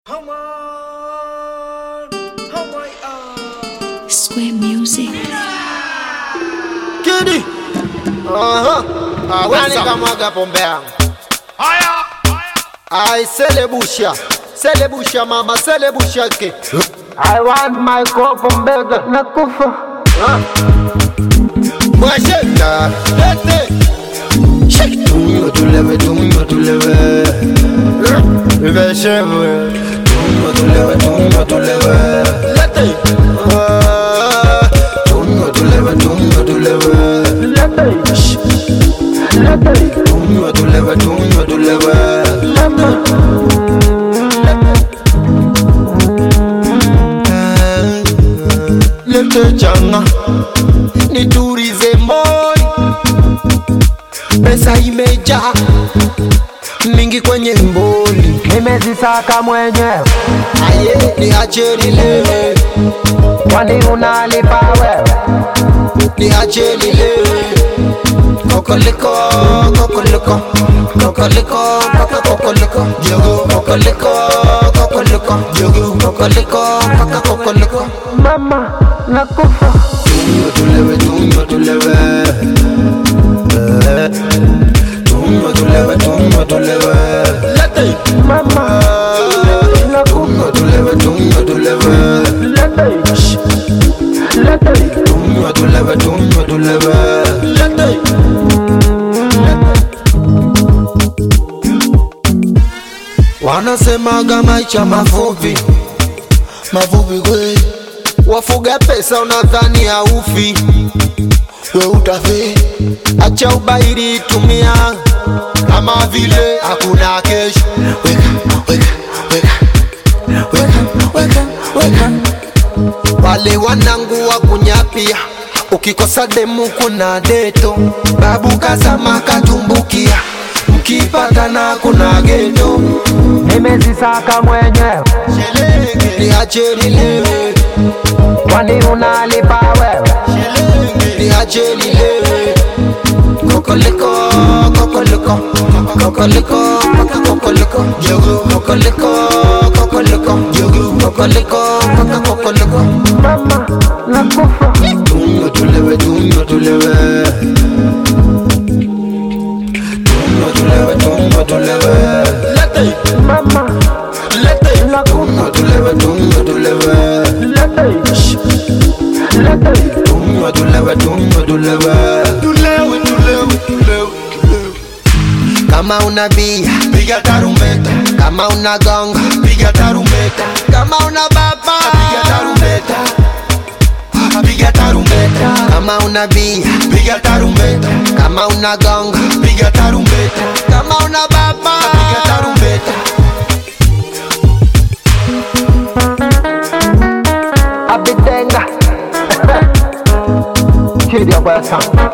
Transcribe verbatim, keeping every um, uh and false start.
Come on, come on, Square Music. Kidi. Aha. Ah, wani kamwaga pombe yangu. haya Ai selebusha. Selebusha mama, selebusha ke. I want my cup of burger nakufa. Mwashenda. Lete. Shake tunyo tulewe, tunyo tulewe. Veshewe. Tunyo tulewe, tunyo tulewe. Lete. Ah, tunyo tulewe, tunyo tulewe. Lete, lete, Tunyo tulewe, tunyo tulewe. mama. Lete changa niturize moyo, pesa imejaa mingi kwenye mboli. Nimezisaka mwenyewe, Aye, niache nilewe, kwani unalipa wewe? niache nilewe. Kokoliko, kokoliko, kokoliko, paka kokoliko, jogo, kokoliko, kokoliko, jogo, kokoliko, paka kokoliko. Mama nakufa. Tunyo tulewe, tunyo tulewe. Eh, tunyo tulewe, tunyo tulewe. Lete. Mama nakufa. Tunyo tulewe, tunyo tulewe. Lete, lete, Tunyo tulewe, tunyo tulewe. Lete. Wanasemaga maisha mafupi, mafupi kwe. Wafuga pesa unadhani haufi, we utafe. Acha ubairi, tumia kama vile hakuna kesho. Weka, weka, weka, weka, weka, weka. Wale wanangu wa kunyapia, ukikosa demu kuna deto. Babu kazama katumbukia, mkipata na kuna geto. nimezisaka mwenyewe, Niache nilewe, kwani unalipa wewe? niache nilewe. Kokoliko, kokoliko, kokoliko, paka kokoliko, jogo, kokoliko, kokoliko, jogo, kokoliko, paka kokoliko. Mama nakufa. Tunyo tulewe, tunyo tulewe. Tunyo tulewe, tunyo tulewe. Lete, Mama lete. nakufa. Tunyo tulewe, tunyo tulewe. Lete, lete, Tunyo tulewe, tunyo tulewe. Tulewe, tulewe, tulewe, tulewe. Kama una bia, piga tarumbeta. Kama una gonga, piga tarumbeta. Kama una baba, piga tarumbeta. Piga tarumbeta. Kama una bia, piga tarumbeta. Kama una gonga, piga tarumbeta. Kama una baba, piga tarumbeta. abitenga. Kidi ya basa.